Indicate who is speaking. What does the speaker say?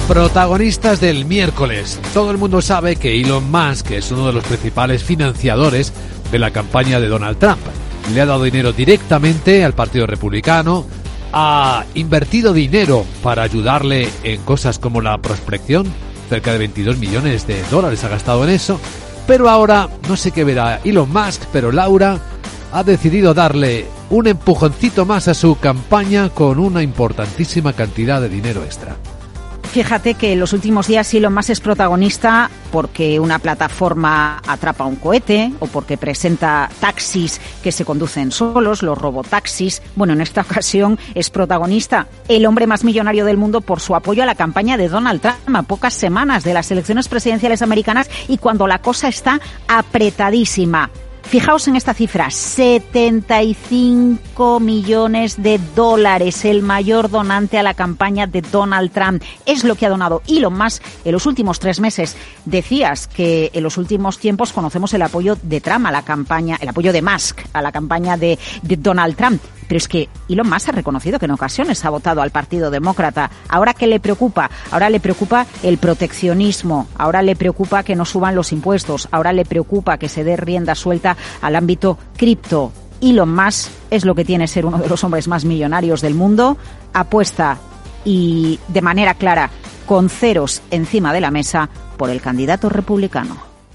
Speaker 1: Protagonistas del miércoles. Todo el mundo sabe que Elon Musk es uno de los principales financiadores de la campaña de Donald Trump. Le ha dado dinero directamente al Partido Republicano, ha invertido dinero para ayudarle en cosas como la prospección, cerca de 22 millones de dólares ha gastado en eso, pero ahora no sé qué verá Elon Musk, pero Laura ha decidido darle un empujoncito más a su campaña con una importantísima cantidad de dinero extra.
Speaker 2: Fíjate que en los últimos días Elon Musk es protagonista porque una plataforma atrapa un cohete o porque presenta taxis que se conducen solos, los robotaxis. Bueno, en esta ocasión es protagonista el hombre más millonario del mundo por su apoyo a la campaña de Donald Trump a pocas semanas de las elecciones presidenciales americanas y cuando la cosa está apretadísima. Fijaos en esta cifra, 75 millones de dólares, el mayor donante a la campaña de Donald Trump. Es lo que ha donado Elon Musk en los últimos 3 meses. Decías que en los últimos tiempos conocemos el apoyo de Trump a la campaña, el apoyo de Musk a la campaña de Donald Trump. Pero es que Elon Musk ha reconocido que en ocasiones ha votado al Partido Demócrata. ¿Ahora qué le preocupa? Ahora le preocupa el proteccionismo, ahora le preocupa que no suban los impuestos, ahora le preocupa que se dé rienda suelta al ámbito cripto. Elon Musk es lo que tiene ser uno de los hombres más millonarios del mundo, apuesta y de manera clara, con ceros encima de la mesa, por el candidato republicano.